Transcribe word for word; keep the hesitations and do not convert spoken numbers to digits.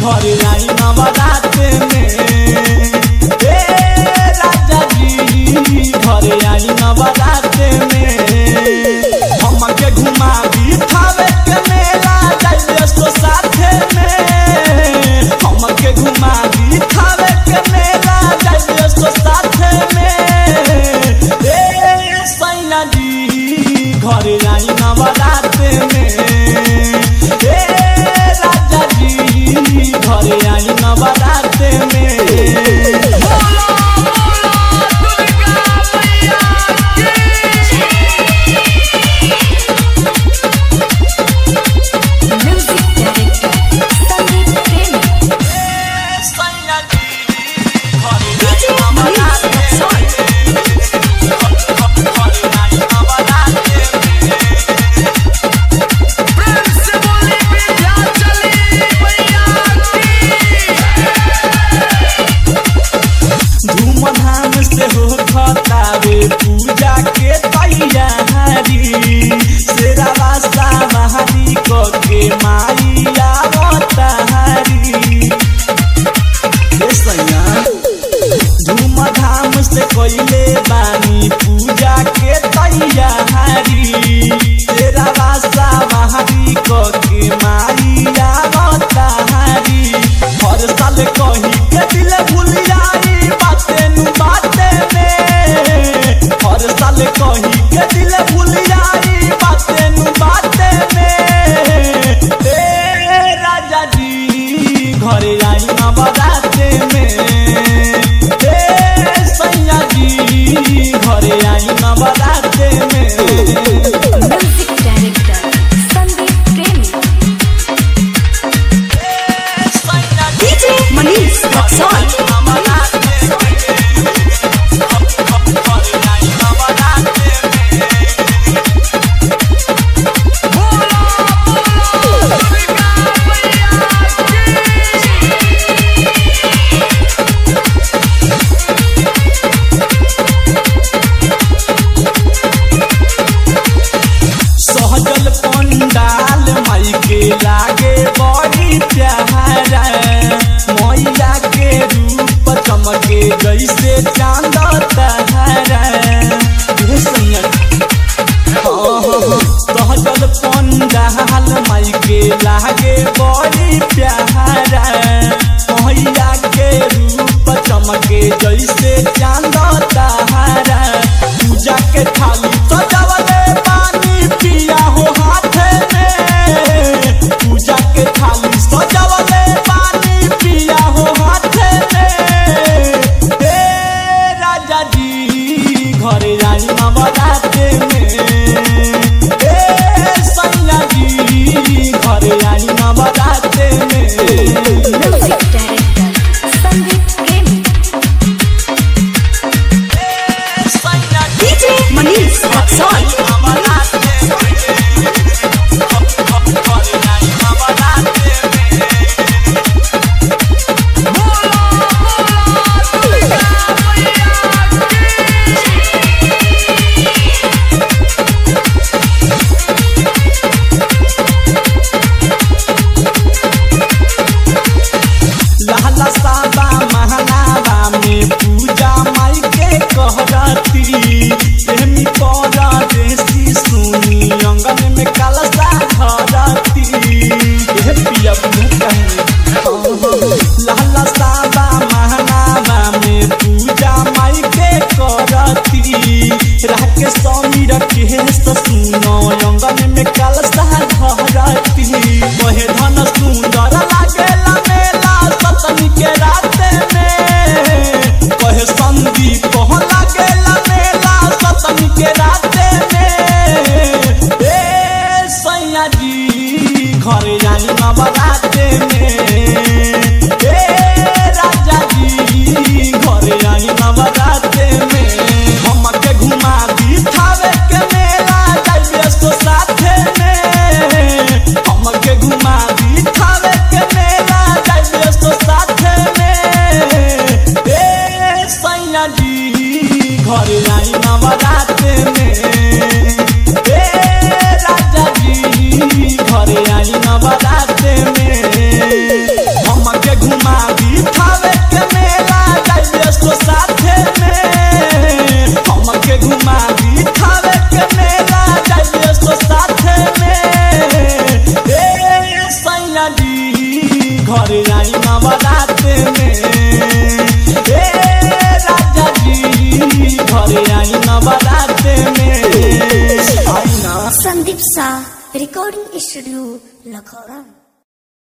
घरे आई नवरात्र में ए राजा जी घरे आई नवरात्र में हमके घुमा दी थावे के मेला जाइए सो साथे में हमके घुमा दी थावे के मेला जाइए सो साथे में ए सैया जी घरे आई नवरात्र में ए राजा जी घरे आई नवरात्र में पूजा के तैयारी शेरावा सवारी के माइया धूमधाम से कैले बानी पूजा के तैयारी शेरावा सवारी के माइया हर साल कही के दिल भूल जाई बाते नु बाते में हर साल कही के दिल भूल जाई बाते नु बाते में ए राजा जी घरे आई नवरात्र में ए सैया जी घरे आई नवरात्र में सहजल पंडाल माई के लागे बड़ी प्यारा मैया के रूप चमके जैसे चांद तारा सहजल पंडाल माई के लागे बड़ी प्यारा मैया के रूप चमके जैसे चांद तारा पूजा के थाली सजावले पानी पिया हो हाथे में पूजा के थाली सजावले पानी पिया हो हाथे में ए राजा जी घरे आई नवरात्र में ए सैया जी घरे आई नवरात्र में लाला साबा महनावा में पूजा माई के कहरती प्रेमी पौधा देसी सुनी अंगन में कलसा धरती ए पिया लाला साबा महनावा में पूजा माई के करती राह के समीर के सुनो अंगन में कलसा धरती वहे धन सुंदर लागेला मेला सतमी के रात में कहे संदीप कह लागेला मेला सतमी के रात में ए सैया जी घरे आई नवरात्र में ए राजा जी घरे आई नवरात्र में हमके घुमा दी थावे के मेला जाइए सो साथे में हमके घुमा दी थावे के मेला जाइए सो साथे में ए सैया जी घरे आई नवरात्र में ए राजा जी घरे आई नवरात्र में हम घरे आई नवरात में। ए राजा जी घरे आई नवरात में आई ना। संदीप सा रिकॉर्डिंग स्टूडियो लखौरा।